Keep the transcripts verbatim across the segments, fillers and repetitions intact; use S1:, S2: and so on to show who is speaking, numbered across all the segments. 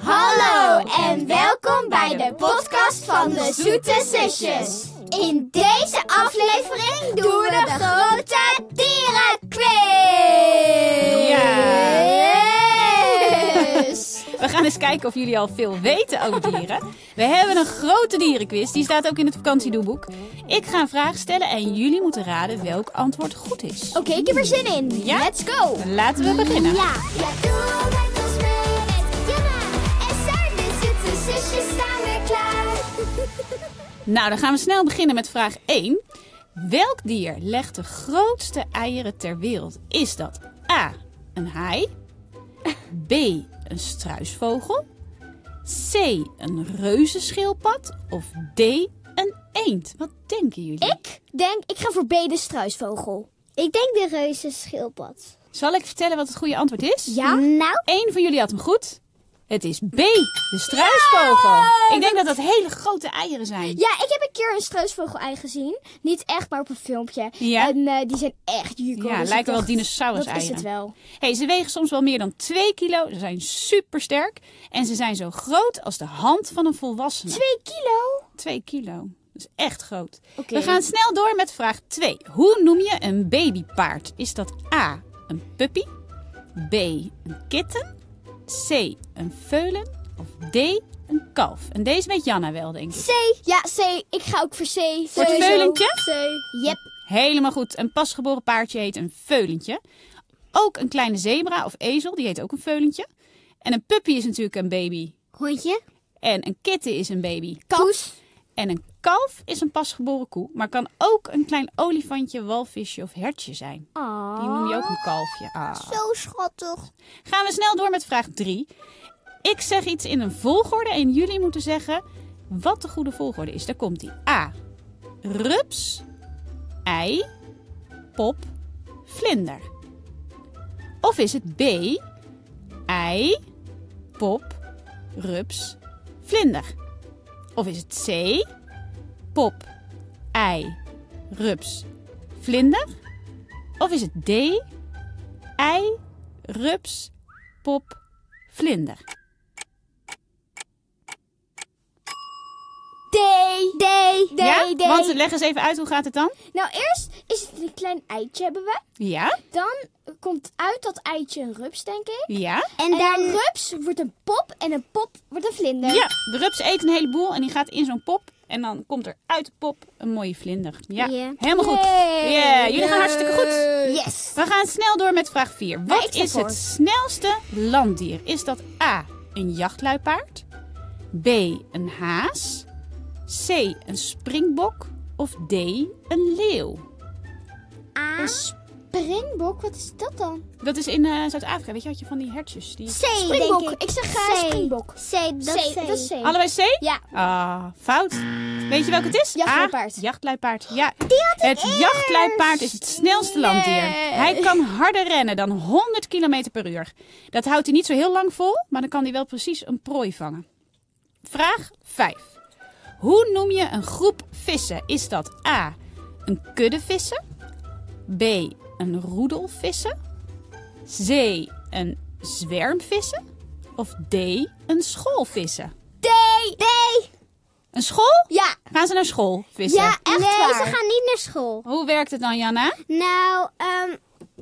S1: Hallo en welkom bij de podcast van de Zoete Zusjes. In deze aflevering doen we de grote dierenquiz.
S2: Ja. We gaan eens kijken of jullie al veel weten over dieren. We hebben een grote dierenquiz, die staat ook in het vakantiedoelboek. Ik ga een vraag stellen en jullie moeten raden welk antwoord goed is.
S1: Oké, okay, ik heb er zin in.
S2: Ja?
S1: Let's go.
S2: Laten we beginnen.
S1: Ja. Ja, doe met ons mee met Jana en Saar, de Zoete Zusjes staan weer klaar.
S2: Nou, dan gaan we snel beginnen met vraag één. Welk dier legt de grootste eieren ter wereld? Is dat A, een haai, B, een struisvogel, C, een reuzenschildpad of D, een eend? Wat denken jullie?
S1: Ik denk, ik ga voor B, de struisvogel. Ik denk de reuzenschildpad.
S2: Zal ik vertellen wat het goede antwoord is?
S1: Ja. Nou.
S2: Eén van jullie had hem goed. Het is B, de struisvogel.
S1: Ja!
S2: Ik denk dat dat hele grote eieren zijn.
S1: Ja, ik heb een keer een struisvogel-ei gezien. Niet echt, maar op een filmpje.
S2: Ja.
S1: En uh, die zijn echt jukkel.
S2: Ja,
S1: dus
S2: lijken wel
S1: dacht,
S2: dinosaurus-eieren.
S1: Dat is het wel.
S2: Hey, ze wegen soms wel meer dan twee kilo. Ze zijn super sterk. En ze zijn zo groot als de hand van een volwassene.
S1: Twee kilo?
S2: Twee kilo. Dat is echt groot.
S1: Okay.
S2: We gaan snel door met vraag twee. Hoe noem je een babypaard? Is dat A, een puppy, B, een kitten, C, een veulen of D, een kalf? En deze weet Janna wel, denk ik.
S1: C. Ja, C. Ik ga ook voor C.
S2: Voor het veulentje?
S1: C. Yep.
S2: Helemaal goed. Een pasgeboren paardje heet een veulentje. Ook een kleine zebra of ezel, die heet ook een veulentje. En een puppy is natuurlijk een baby.
S1: Hondje.
S2: En een kitten is een baby.
S1: Koes.
S2: En een kalf is een pasgeboren koe, maar kan ook een klein olifantje, walvisje of hertje zijn.
S1: Aww.
S2: Die noem je ook een kalfje. Ah.
S1: Zo schattig.
S2: Gaan we snel door met vraag drie. Ik zeg iets in een volgorde en jullie moeten zeggen wat de goede volgorde is. Daar komt die. A. Rups, ei, pop, vlinder. Of is het B. Ei, pop, rups, vlinder. Of is het C. Pop, ei, rups, vlinder. Of is het D. Ei, rups, pop, vlinder.
S1: D. D. D.
S2: Ja?
S1: D.
S2: Want leg eens even uit, hoe gaat het dan?
S1: Nou, eerst is het een klein eitje hebben we.
S2: Ja?
S1: Dan komt uit dat eitje een rups, denk ik.
S2: Ja?
S1: En, en dan rups wordt een pop en een pop wordt een vlinder.
S2: Ja, de rups eet een heleboel en die gaat in zo'n pop. En dan komt er uit de pop een mooie vlinder. Ja,
S1: Yeah.
S2: helemaal goed. Ja, yeah. Jullie gaan hartstikke goed.
S1: Yes.
S2: We gaan snel door met vraag vier.
S1: Ja,
S2: Wat
S1: ik sta
S2: is
S1: voor.
S2: het snelste landdier? Is dat A, een jachtluipaard, B, een haas, C, een springbok of D, een leeuw?
S1: A. Een springbok? Wat is dat dan?
S2: Dat is in uh, Zuid-Afrika. Weet je wat je van die hertjes? Die...
S1: C, springbok.
S3: denk ik.
S1: Ik zeg uh,
S3: C.
S1: springbok.
S3: C, dat is
S1: C. Dat is C.
S2: Allebei C?
S1: Ja.
S2: Ah, fout. Weet je welke het is?
S1: Jachtluipaard.
S2: A, jachtluipaard. Ja, het jachtluipaard is het snelste landdier.
S1: Nee.
S2: Hij kan harder rennen dan honderd kilometer per uur. Dat houdt hij niet zo heel lang vol, maar dan kan hij wel precies een prooi vangen. Vraag vijf. Hoe noem je een groep vissen? Is dat A, een kudde vissen, B, een roedel vissen, C, een zwerm vissen of D, een school vissen?
S1: D. D.
S2: Een school?
S1: Ja.
S2: Gaan ze naar school vissen?
S1: Ja, echt
S3: nee,
S1: waar.
S3: ze gaan niet naar school.
S2: Hoe werkt het dan, Janna?
S3: Nou, um,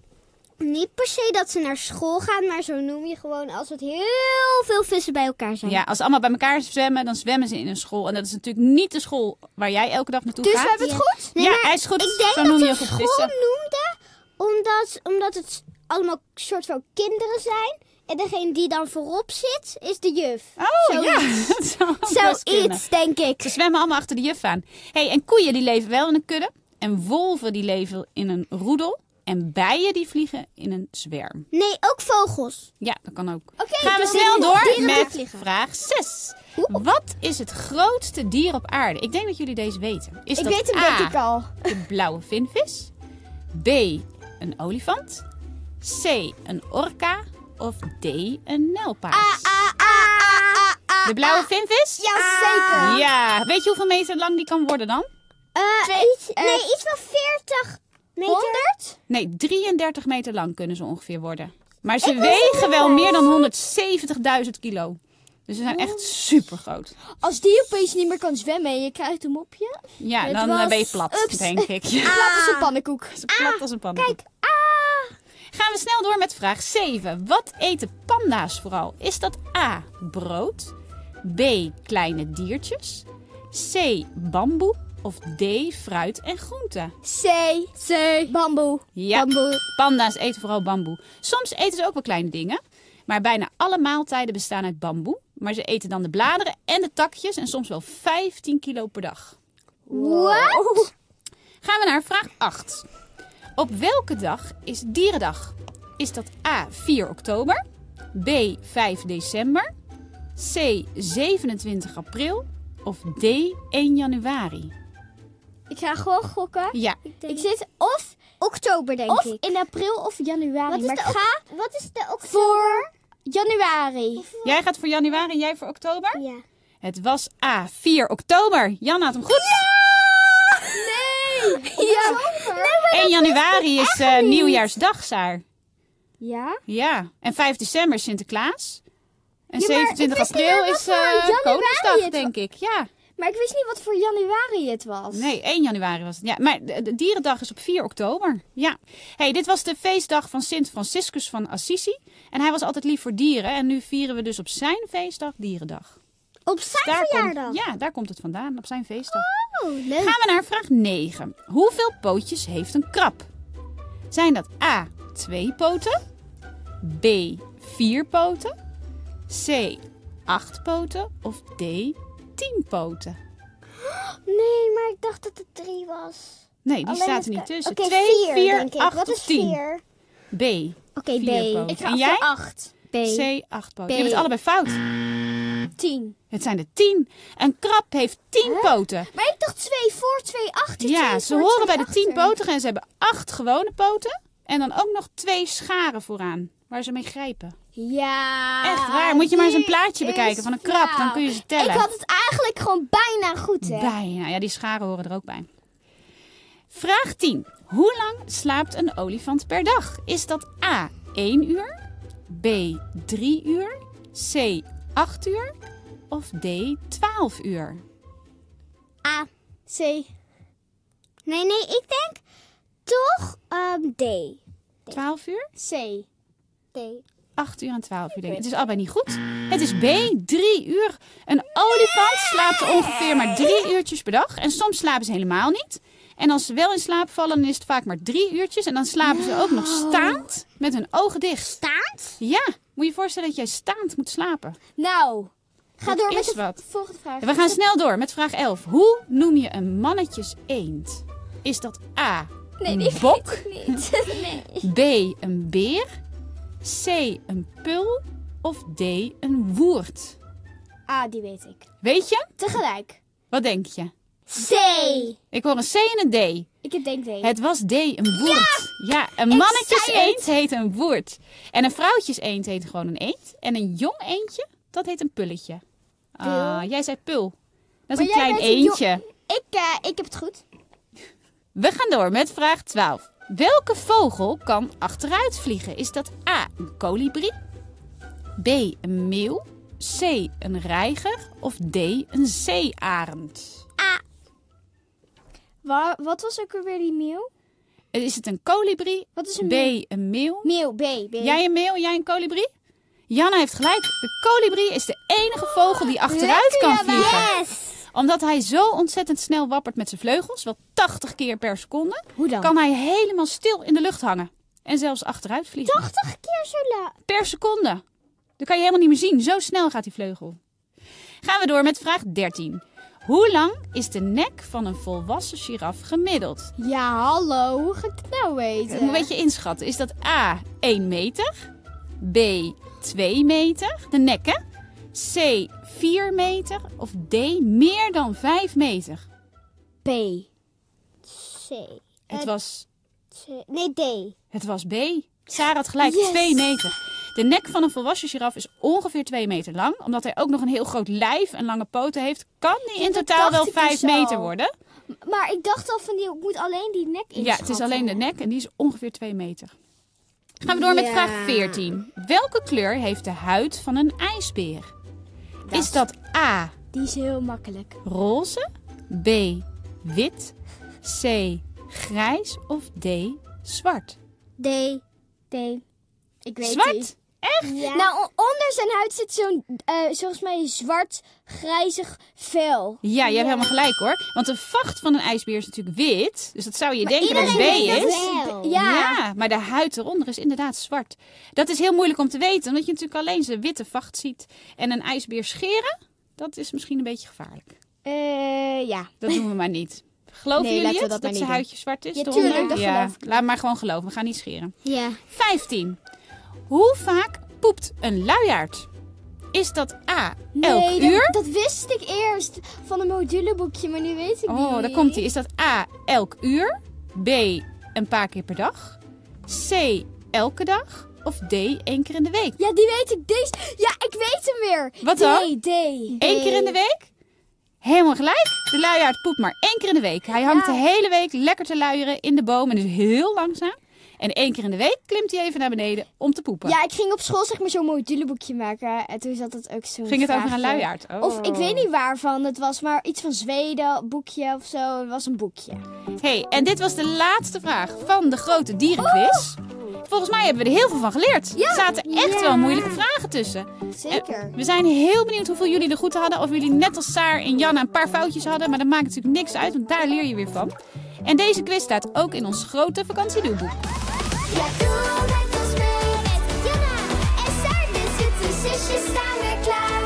S3: niet per se dat ze naar school gaan, maar zo noem je gewoon als het heel veel vissen bij elkaar zijn.
S2: Ja, als ze allemaal bij elkaar zwemmen, dan zwemmen ze in een school. En dat is natuurlijk niet de school waar jij elke dag naartoe
S1: Dus
S2: gaat.
S1: we hebben het
S3: Ja.
S1: goed?
S3: Nee,
S2: ja,
S3: maar
S2: hij is goed.
S3: ik denk
S2: Zo
S3: dat
S2: noem je
S3: ze
S2: ook het
S3: school
S2: vissen.
S3: noemde, omdat, omdat het allemaal soort van kinderen zijn. En degene die dan voorop zit, is de juf.
S2: Oh
S3: Zoiets.
S2: ja, dat zou ook best kunnen.
S1: Zoiets, denk ik.
S2: Ze zwemmen allemaal achter de juf aan. Hey, en koeien die leven wel in een kudde. En wolven die leven in een roedel. En bijen die vliegen in een zwerm.
S3: Nee, ook vogels.
S2: Ja, dat kan ook.
S1: Oké,
S2: Gaan we
S1: dus
S2: snel
S1: dieren
S2: door
S1: die
S2: met
S1: vliegen.
S2: vraag zes. Wat is het grootste dier op aarde? Ik denk dat jullie deze weten. Is
S1: Ik
S2: dat
S1: weet hem
S2: A,
S1: denk ik al.
S2: de blauwe vinvis, B, een olifant, C, een orka of D, een nijlpaard?
S1: Ah, ah, ah, ah, ah,
S2: De blauwe
S1: ah.
S2: vinvis?
S1: Ja, zeker.
S2: Ja, weet je hoeveel meter lang die kan worden dan?
S3: Uh,
S1: Twee-
S3: iets,
S1: eh,
S3: nee, iets van veertig meter.
S1: honderd?
S2: Nee, drieëndertig meter lang kunnen ze ongeveer worden. Maar ze wegen wel meer dan honderdzeventigduizend kilo. Dus ze zijn echt super groot.
S4: Als die opeens niet meer kan zwemmen en je krijgt hem op je.
S2: Ja,
S4: Het
S2: dan
S4: was-
S2: eh, ben je plat,
S4: Ups.
S2: denk ik. Ja,
S4: Plat als een pannenkoek.
S2: zo plat als een pannenkoek.
S3: Kijk, ah.
S2: Gaan we snel door met vraag zeven. Wat eten panda's vooral? Is dat A, brood, B, kleine diertjes, C, bamboe of D, fruit en groenten?
S4: C. C. Bamboe.
S2: Ja,
S4: Bamboe.
S2: panda's eten vooral bamboe. Soms eten ze ook wel kleine dingen, maar bijna alle maaltijden bestaan uit bamboe. Maar ze eten dan de bladeren en de takjes en soms wel vijftien kilo per dag.
S4: Wat?
S2: Gaan we naar vraag acht. Op welke dag is Dierendag? Is dat A, vier oktober, B, vijf december, C, zevenentwintig april of D, één januari?
S4: Ik ga gewoon gokken.
S2: Ja,
S4: Ik zit of,
S3: Oktober, denk
S4: of
S3: ik.
S4: in april of januari.
S3: Wat is
S4: maar
S3: de
S4: ik ga
S3: ok- Wat is de oktober?
S4: voor januari.
S2: jij gaat voor januari en jij voor oktober?
S3: Ja.
S2: Het was A, vier oktober. Jan had hem goed.
S4: Nee! Ja.
S2: één januari is eh, nieuwjaarsdag, Saar.
S4: Ja?
S2: Ja, en vijf december is Sinterklaas. En
S4: Ja, maar
S2: zevenentwintig
S4: ik wist niet
S2: april
S4: meer wat
S2: is
S4: voor
S2: eh,
S4: januari
S2: Koningsdag,
S4: het
S2: denk ik. Ja,
S4: Maar ik wist niet wat voor januari het was.
S2: nee, één januari was het. Ja, maar de, de Dierendag is op vier oktober. Ja. Hey, dit was de feestdag van Sint Franciscus van Assisi. En hij was altijd lief voor dieren. En nu vieren we dus op zijn feestdag Dierendag.
S3: Op zijn
S2: Daar
S3: verjaardag.
S2: komt, ja, daar komt het vandaan, op zijn feestdag.
S3: Oh, leuk.
S2: Gaan we naar vraag negen. Hoeveel pootjes heeft een krab? Zijn dat A, twee poten, B, vier poten, C, acht poten of D, tien poten?
S3: Nee, maar ik dacht dat het drie was.
S2: Nee, die
S3: Alleen
S2: staat
S3: het
S2: er niet
S3: ka-
S2: tussen.
S3: Oké,
S2: twee,
S3: vier,
S2: vier,
S3: denk ik.
S2: acht
S3: Wat
S2: of
S3: is
S2: tien?
S3: vier?
S2: B,
S3: Oké,
S2: vier
S3: B.
S2: poten.
S4: Ik ga
S2: En jij?
S4: voor acht.
S3: B.
S2: C, acht poten.
S3: B.
S2: Je bent allebei fout.
S4: Tien.
S2: Het zijn er tien. Een krab heeft tien poten.
S4: Maar ik dacht twee voor, twee achter.
S2: Ja,
S4: twee
S2: ze
S4: voor,
S2: horen
S4: twee
S2: bij de tien
S4: achter.
S2: potigen en ze hebben acht gewone poten. En dan ook nog twee scharen vooraan, waar ze mee grijpen.
S4: Ja.
S2: Echt waar. Moet je maar eens een
S4: die
S2: plaatje
S4: is
S2: bekijken van een krab, dan kun je ze tellen.
S4: Ik had het eigenlijk gewoon bijna goed, hè?
S2: Bijna. Ja, die scharen horen er ook bij. Vraag tien. Hoe lang slaapt een olifant per dag? Is dat A, één uur, B, drie uur, C, acht uur of D, twaalf uur?
S3: A.
S4: C.
S3: Nee, nee, ik denk toch ehm, D.
S2: twaalf uur?
S4: C.
S3: D.
S2: acht uur en twaalf uur. Denk ik. Het is allebei niet goed. Het is B, drie uur. Een olifant slaapt ongeveer maar drie uurtjes per dag. En soms slapen ze helemaal niet. En als ze wel in slaap vallen, dan is het vaak maar drie uurtjes. En dan slapen ze ook nog staand met hun ogen dicht.
S3: Staand?
S2: Ja, moet je je voorstellen dat jij staand moet slapen.
S4: Nou, ga
S2: Dat
S4: door met
S2: is
S4: de
S2: wat.
S4: volgende vraag.
S2: We gaan snel door met vraag elf. Hoe noem je een mannetjes eend? Is dat A,
S4: Nee,
S2: een
S4: die
S2: bok,
S4: weet ik niet. Nee.
S2: B, een beer, C, een pul of D, een woerd?
S4: Ah, die weet ik.
S2: Weet je?
S4: Tegelijk.
S2: Wat denk je?
S3: C.
S2: Ik hoor een C en een D.
S4: Ik denk D.
S2: Het was D, een woerd. Ja, een mannetjes
S4: zei het.
S2: eend heet een woerd. En een vrouwtjes eend heet gewoon een eend. En een jong eendje, dat heet een pulletje. Ah, jij zei pul. Dat is
S4: Maar
S2: een
S4: jij
S2: klein
S4: bent een jong-
S2: eendje.
S4: Ik, eh, ik heb het goed.
S2: We gaan door met vraag twaalf. Welke vogel kan achteruit vliegen? Is dat A, een kolibrie, B, een meeuw, C, een reiger of D, een zeearend?
S4: Wa- wat was ook alweer die meeuw?
S2: Is het een kolibrie,
S4: Wat is een
S2: B,
S4: meeuw?
S2: een meeuw?
S4: Meeuw, B. B.
S2: Jij een meeuw, jij een kolibrie? Janna heeft gelijk. De kolibrie is de enige vogel die achteruit
S4: lekker,
S2: kan
S4: Janna.
S2: vliegen.
S3: Yes.
S2: Omdat hij zo ontzettend snel wappert met zijn vleugels, wel tachtig keer per seconde,
S4: Hoe dan?
S2: kan hij helemaal stil in de lucht hangen. En zelfs achteruit vliegen.
S3: tachtig keer zo laat.
S2: Per seconde. Dat kan je helemaal niet meer zien. Zo snel gaat die vleugel. Gaan we door met vraag dertien. Hoe lang is de nek van een volwassen giraf gemiddeld?
S4: Ja, hallo. Hoe ga ik het nou weten?
S2: Ik moet een beetje inschatten. Is dat A, één meter? B, twee meter? De nek, hè? C, vier meter? Of D, meer dan vijf meter?
S4: B.
S3: C.
S2: Het
S3: Eh,
S2: was,
S3: C. Nee, D.
S2: het was B. Sarah had gelijk,
S4: Yes.
S2: twee meter. De nek van een volwassen giraf is ongeveer twee meter lang. Omdat hij ook nog een heel groot lijf en lange poten heeft, kan die in
S4: dat
S2: totaal
S4: dacht
S2: wel
S4: ik
S2: vijf
S4: dus al.
S2: meter worden.
S4: Maar ik dacht al van, die, ik moet alleen die nek inschatten.
S2: Ja, het is alleen de nek en die is ongeveer twee meter. Gaan we door met
S4: Ja.
S2: vraag veertien. Welke kleur heeft de huid van een ijsbeer? Is dat A,
S4: Die is heel makkelijk.
S2: roze, B, wit, C, grijs of D, zwart?
S3: D.
S4: D. Ik weet
S2: Zwart?
S4: niet.
S3: Ja.
S4: Nou, o- onder zijn huid zit zo'n, eh, volgens mij, zwart, grijzig vel.
S2: Ja, je hebt helemaal gelijk hoor. Want de vacht van een ijsbeer is natuurlijk wit. Dus dat zou je denken dat het B
S3: iedereen weet dat
S2: is.
S3: wel.
S4: Ja.
S2: Ja, maar de huid eronder is inderdaad zwart. Dat is heel moeilijk om te weten, omdat je natuurlijk alleen zijn witte vacht ziet. En een ijsbeer scheren, dat is misschien een beetje gevaarlijk.
S4: Eh, ja.
S2: Dat doen we maar niet. Geloven
S4: Nee,
S2: jullie
S4: laten we
S2: het,
S4: dat
S2: dat
S4: maar
S2: zijn
S4: niet
S2: huidje zwart is?
S4: Ja,
S2: eronder?
S4: tuurlijk, dat
S2: ja.
S4: geloof ik.
S2: Laat maar gewoon geloven, we gaan niet scheren.
S3: Ja.
S2: vijftien. Hoe vaak poept een luiaard? Is dat A, elk
S4: Nee,
S2: uur?
S4: dat, dat wist ik eerst van een moduleboekje, maar nu weet ik niet.
S2: Oh, daar komt hij. Is dat A, elk uur? B, een paar keer per dag? C, elke dag? Of D, één keer in de week?
S4: Ja, die weet ik. Deze. Ja, ik weet hem weer.
S2: Wat
S4: D,
S2: dan?
S4: D.
S2: Eén keer in de week? Helemaal gelijk. De luiaard poept maar één keer in de week. Hij hangt
S4: Ja.
S2: de hele week lekker te luieren in de boom en is heel langzaam. En één keer in de week klimt hij even naar beneden om te poepen.
S4: Ja, ik ging op school zeg maar zo'n moduleboekje maken. En toen zat het ook zo.
S2: Ging het over een luiaard? Oh.
S4: Of ik weet niet waarvan het was, maar iets van Zweden, boekje of zo. Het was een boekje.
S2: Hey, en dit was de laatste vraag van de grote dierenquiz. Volgens mij hebben we er heel veel van geleerd. Er zaten echt
S4: Ja.
S2: wel moeilijke vragen tussen.
S4: Zeker.
S2: En we zijn heel benieuwd hoeveel jullie er goed hadden. Of jullie net als Saar en Janna een paar foutjes hadden. Maar dat maakt natuurlijk niks uit, want daar leer je weer van. En deze quiz staat ook in ons grote vakantiedoelboek.
S1: Ja, doe met ons mee. Met Janna en Saar, de zoete zusjes staan weer klaar.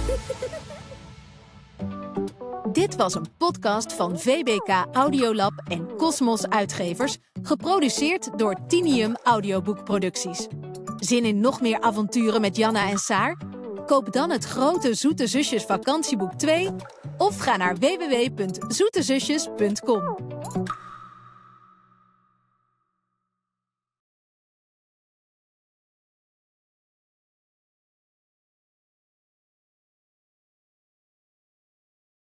S5: Dit was een podcast van V B K Audiolab en Cosmos Uitgevers, geproduceerd door Tinium Audioboekproducties. Zin in nog meer avonturen met Janna en Saar? Koop dan het grote Zoete Zusjes vakantieboek twee of ga naar w w w punt zoete zusjes punt com.